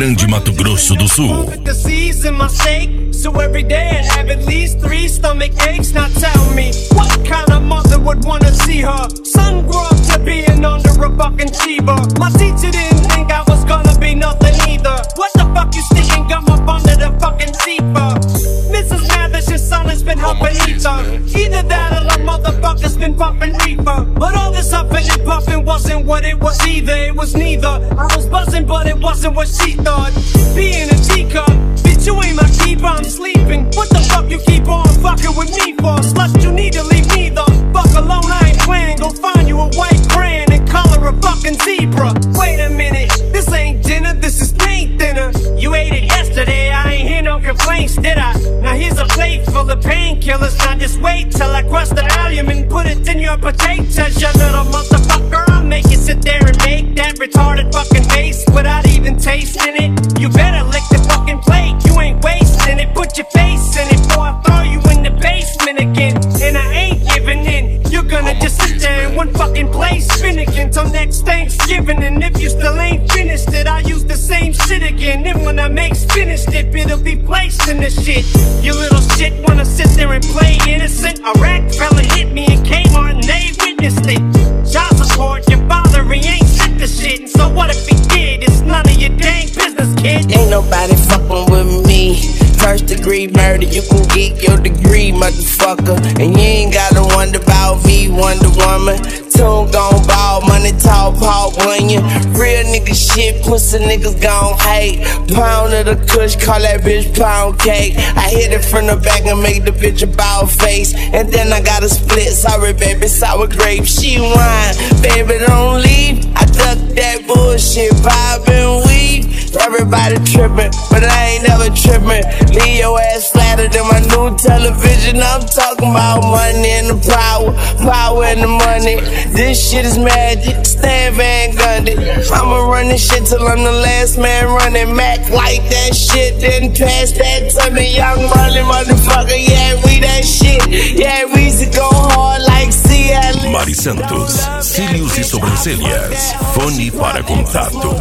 Grande Mato Grosso do Sul. So every day I have at least 3 stomach aches. Now tell me, what kind of mother would wanna see her son grow up to being under a fucking Shiva? My teacher didn't think I was gonna be nothing either. What the fuck you sticking gum up under the fucking seat for? Mrs. Mathers, your son has been humping ether. Either that or the motherfucker's been bumping reefer. But all this huffing and puffing wasn't what it was either. It was neither. I was buzzing but it wasn't what she thought. Being a teacup, bitch, you ain't my keeper, I'm sleeping. What the fuck you keep on fucking with me for? Slut, you need to leave me the fuck alone, I ain't playing. Go find you a white crayon and color a fucking zebra. Wait a minute, this ain't dinner, this is paint thinner. You ate it yesterday, I ain't hear no complaints, did I? Now here's a plate full of painkillers. Now just wait till I crush the allium and put it in your potatoes, you little motherfucker. I'll make you sit there and make that retarded fucking face without even tasting it. You better lick the fucking plate, you ain't wasting it. Put your face in it before I throw you in the basement again. And I ain't giving in, you're gonna just sit there in one fucking place spinning till next Thanksgiving. And if you still ain't finished it, I'll use the same shit again. And when I make finished it, it'll be placed in the shit. You little shit wanna sit there and play innocent. A rack fella hit me in Kmart and they witnessed it. Child support, your father, he ain't shit the shit. And so what if he did? It's none of your dang business, kid. Ain't nobody fucking with me. First degree murder, you can get your degree, motherfucker. And you ain't gotta wonder about me, Wonder Woman. Tune gon' ball, money tall, Paul Bunyan. Real nigga shit, pussy niggas gon' hate. Pound of the kush, call that bitch pound cake. I hit it from the back and make the bitch a bow face. And then I got a split, sorry baby, sour grape. She whine, baby don't leave. I duck that bullshit, vibe and weave. Everybody trippin', but I ain't never trippin'. Leave your ass flatter than my new television. I'm talking about money and the power, power and the money. This shit is magic, Stan Van Gundy. I'ma run this shit till I'm the last man running. Mac like that shit, then pass that to me. Young money motherfucker, yeah, we that shit. Yeah, we used to go hard like CL. Mari Santos, cílios e sobrancelhas. Fone para contato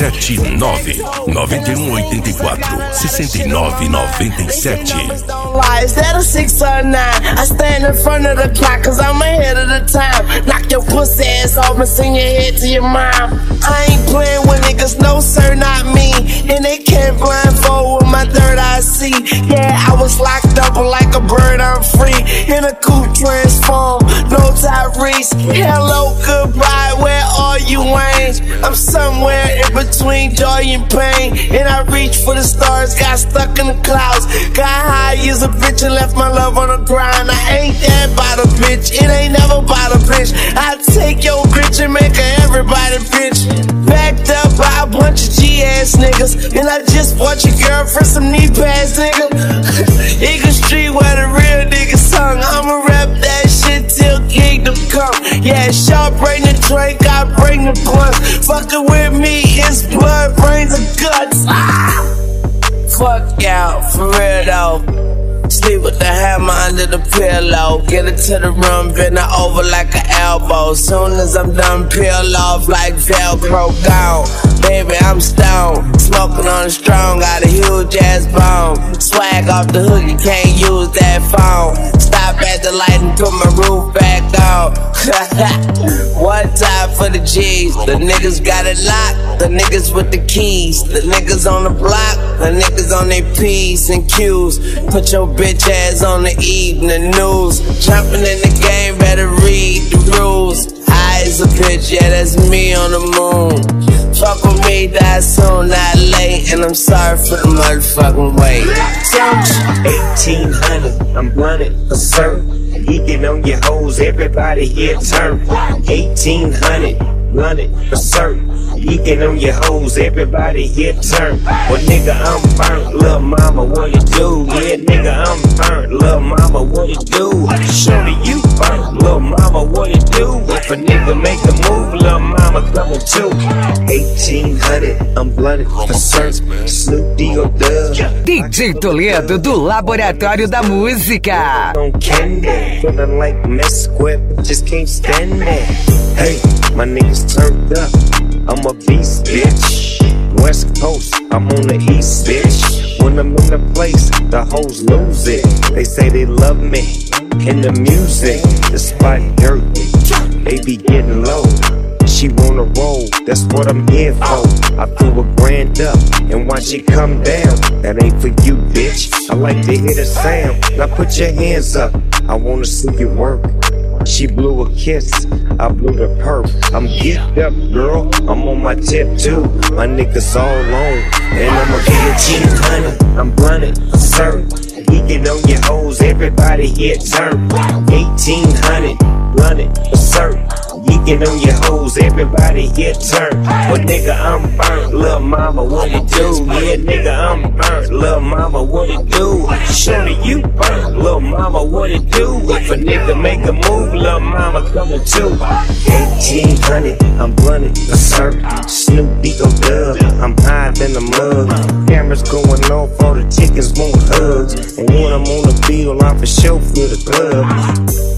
679-9184-6997. Is that a 6 or a 9? I stand in front of the clock cause I'm ahead of the time. Knock your pussy ass off and send your head to your mom. I ain't playing with niggas, no sir, not me. And they can't blindfold with my third eye see. Yeah, I was locked up like a bird, I'm free. In a coupe transform, no Tyrese. Hello, goodbye, where are you, Wayne? I'm somewhere in between joy and pain. And I reached for the stars, got stuck in the clouds. Got high as a bitch and left my love on the grind. I ain't that about a bitch, it ain't never about a bitch. I take your bitch and make her everybody bitch. Backed up by a bunch of G-ass niggas. And I just bought your girlfriend some knee pads, nigga. Eagle Street where the real niggas hung. I'ma rap that shit till kingdom come. Yeah, sharp bring the drink, I bring the blunts. Fucking with me, it's blood, brains and guts. Fuck y'all, for real though. Sleep with the hammer under the pillow. Get it to the room, bend her over like an elbow. Soon as I'm done, peel off like Velcro gone. Baby, I'm stoned, smoking on a strong, got a huge ass bone. Swag off the hook, you can't use that phone. Stop at the light and put my roof back on. One time for the G's, the niggas got it locked. The niggas with the keys, the niggas on the block, the niggas on their P's and Q's. Put your bitch ass on the evening news. Jumping in the game, better read the rules. High as a bitch, yeah, that's me on the moon. Fuck with me, die soon, not late. And I'm sorry for the motherfucking wait. 1800, I'm blunted for certain. Geeking on your hoes, everybody here turn. 1800, blunted for certain. Geeking on your hoes, everybody here turn. Well, nigga, I'm burnt, lil' mama, what you do? Yeah, nigga, I'm burnt, lil' mama, what you do? Shorty, you burnt, lil' mama, what you do? If a nigga make a move, lil' mama coming too. 1800, I'm blunted for certain. Snoop D or Dub. DJ Toledo do Laboratório da Música. On candy, feeling like mess squib, just can't stand that. Hey, my niggas turned up. I'm a beast, bitch. West Coast, I'm on the East, bitch. When I'm in the place, the hoes lose it. They say they love me and the music. The spot dirty, they be getting low. She wanna roll, that's what I'm here for. I threw a grand up and watch it come down. That ain't for you, bitch. I like to hear the sound. Now put your hands up, I wanna see you work. She blew a kiss, I blew the perp. I'm geeked up, girl, I'm on my tip too. My niggas all on, and I'ma get 1800. I'm blunted, sir. Geeking on your hoes, everybody here turn. 1800, blunted, sir. Geeking on your hoes, everybody here turn. But nigga, I'm burnt, lil' mama, what it do? Yeah, nigga, I'm burnt, lil' mama, what it do? Shorty, you burnt, lil' mama, what it do? If a nigga make a move, lil' mama coming too. 1800, I'm blunted, sir. Snoop Digo Dub, I'm higher than the mug. Cameras going off, all the chickens want hugs. And when I'm on the field, I'm for sure for the club.